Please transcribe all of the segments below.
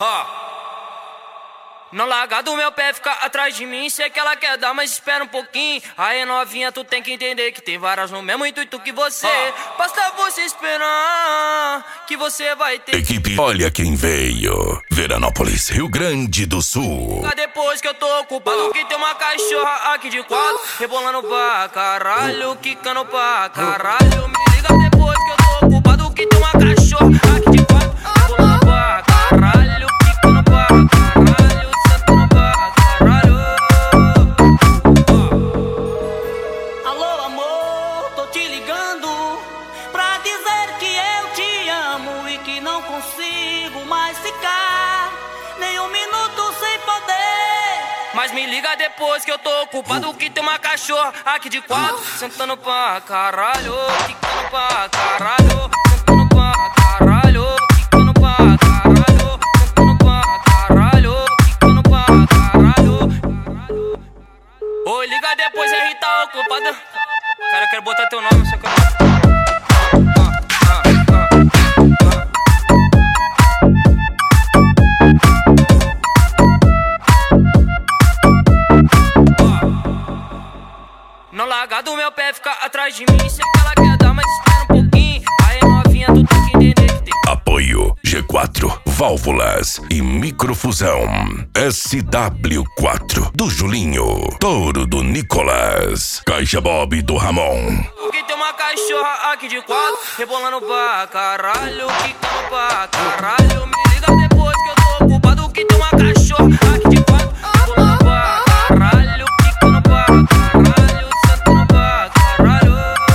Não larga do meu pé, fica atrás de mim. Sei que ela quer dar, mas espera um pouquinho. Aí novinha, tu tem que entender que tem várias no mesmo intuito que você. Basta você esperar que você vai ter. Equipe, olha quem veio. Veranópolis, Rio Grande do Sul. Depois que eu tô ocupado, que tem uma cachorra aqui de quatro, rebolando pra caralho, quicando pra caralho. Me liga depois que eu tô ocupado, que tem uma cachorra aqui de quatro, rebolando pra caralho, quicando pra caralho, sentando pra caralho. Alô amor, tô te ligando pra dizer que eu te amo e que não consigo mais ficar nem um minuto sem poder. Mas me liga depois que eu tô ocupado, que tem uma cachorra aqui de quatro, sentando pra caralho, quicando pra caralho, sentando pra caralho, quicando pra caralho, sentando pra caralho, quicando pra caralho. Ô, liga depois, aí tá ocupado. Cara, eu quero botar teu nome, só que eu não... Não larga do meu pé, fica atrás de mim. Sei que ela quer dar, mas espera um pouquinho. Aí novinha, tu tem que entender que tem. Apoio G4, válvulas e microfusão. SW4 do Julinho. Touro do Nicolas. Caixa Bob do Ramon. Que tem uma cachorra aqui de quatro, rebolando pra caralho, quicando pra caralho. Me liga depois que eu tô ocupado, que tem uma cachorra aqui de quatro, rebolando pra caralho, quicando pra caralho, sentando pra caralho.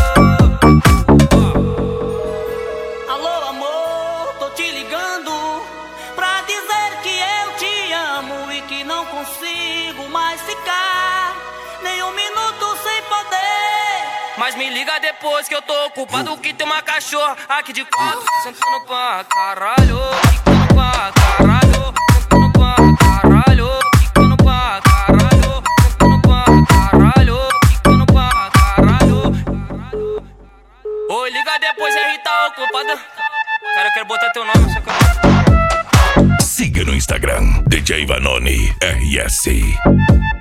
Alô amor, tô te ligando pra dizer que eu te amo e que não consigo mais ficar nem um minuto sem poder. Mas me liga depois que eu tô ocupado, que tem uma cachorra aqui de quatro, sentando pra caralho, quicando pra caralho, sentando pra caralho, quicando pra caralho, sentando pra caralho, quicando pra caralho. Ô, liga depois, aí tá ocupado. Cara, eu quero botar teu nome, só que eu não... Siga no Instagram, DJ Vanoni RS.